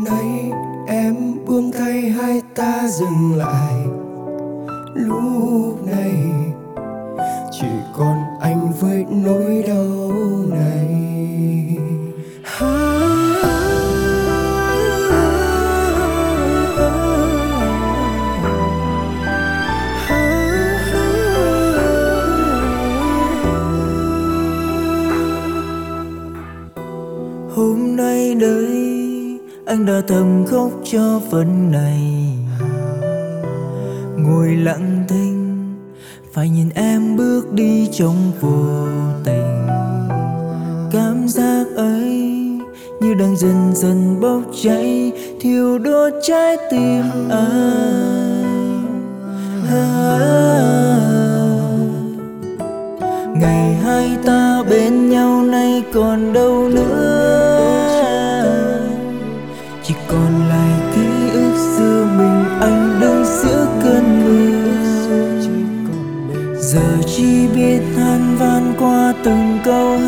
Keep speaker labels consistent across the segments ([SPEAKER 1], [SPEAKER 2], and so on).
[SPEAKER 1] nay em buông tay hai ta dừng lại. Lúc này chỉ còn anh với nỗi đau này.
[SPEAKER 2] Hôm nay đây anh đã thầm khóc cho phần này. Ngồi lặng thinh phải nhìn em bước đi trong vô tình. Cảm giác ấy như đang dần dần bốc cháy, thiêu đốt trái tim anh. Ngày hai ta bên nhau nay còn đâu nữa, chỉ còn lại ký ức xưa mình anh đứng giữa cơn mưa. Giờ chỉ biết than van qua từng câu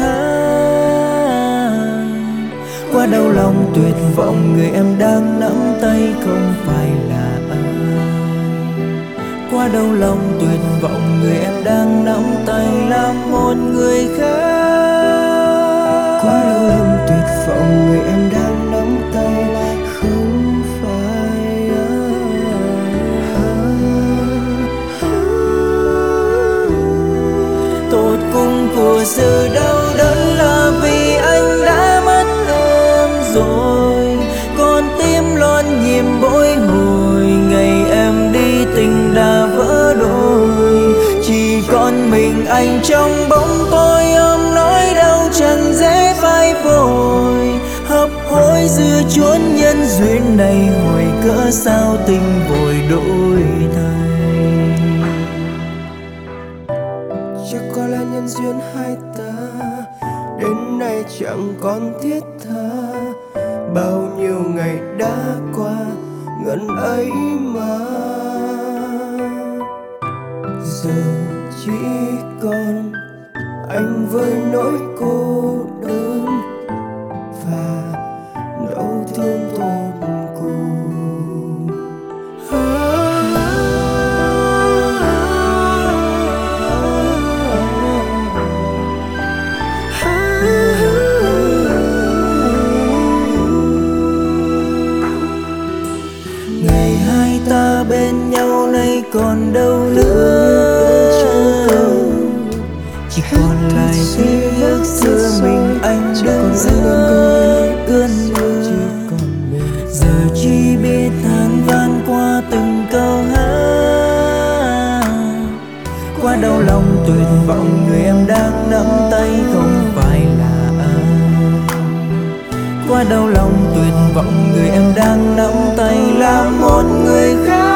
[SPEAKER 2] hát, qua đau lòng tuyệt vọng người em đang nắm tay không phải là anh. Qua đau lòng tuyệt vọng người em đang nắm tay là một người khác.
[SPEAKER 1] Qua đau lòng tuyệt vọng người em đang nắm tay không phải anh.
[SPEAKER 2] Tột cùng của sự đau đớn là vì anh đã mất em rồi. Con tim loạn nhịp bối hồi, ngày em đi tình đã vỡ đôi. Chỉ còn mình anh trong bóng tối ôm nỗi đau chẳng dễ phai vội. Hấp hối giữa chốn nhân duyên này, hỏi cỡ sao tình vội đổi thay.
[SPEAKER 1] Chắc có lẽ nhân duyên hai ta đến nay chẳng còn thiết tha. Bao nhiêu ngày đã qua ngần ấy mà giờ chỉ còn anh với nỗi cô đơn và đau thương tột cùng.
[SPEAKER 2] Ngày hai ta bên nhau nay còn đâu nữa, chỉ còn lại ký ức xưa mình anh đứng giữa cơn mưa. Giờ chỉ biết than van qua từng câu hát, qua đau lòng tuyệt vọng người em đang nắm tay không phải là anh. Qua đau lòng tuyệt vọng người em đang nắm tay là một người khác.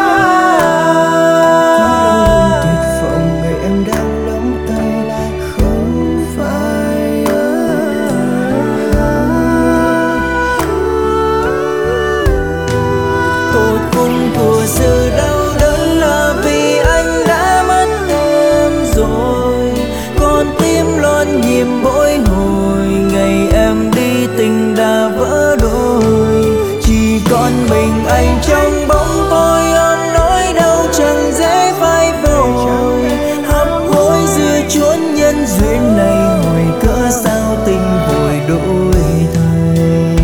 [SPEAKER 2] Tột cùng của sự đau đớn là vì anh đã mất em rồi. Con tim loạn nhịp bối hồi, ngày em đi tình đã vỡ đôi. Chỉ còn mình anh trong bóng tối ôm nỗi đau chẳng dễ phai vội. Hấp hối giữa chốn nhân duyên này, hỏi cỡ sao tình vội đổi thay.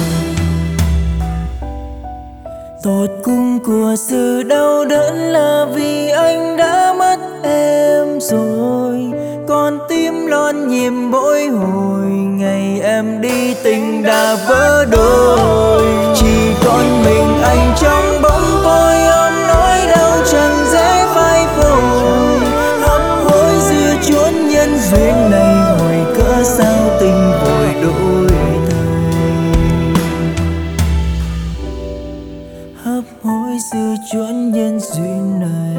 [SPEAKER 2] Tột cùng của sự đau đớn là vì anh đã mất em rồi. Con tim loạn nhịp bối hồi, ngày em đi tình đã vỡ đôi. Chỉ còn mình anh trong bóng tối ôm nỗi đau chẳng dễ phai vội. Hấp hối giữa chốn nhân duyên này, hỏi cỡ sao tình vội đổi thay. Hấp hối giữa chốn nhân duyên này,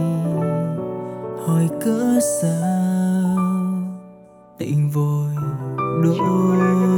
[SPEAKER 2] hỏi cỡ sao tình vội đổi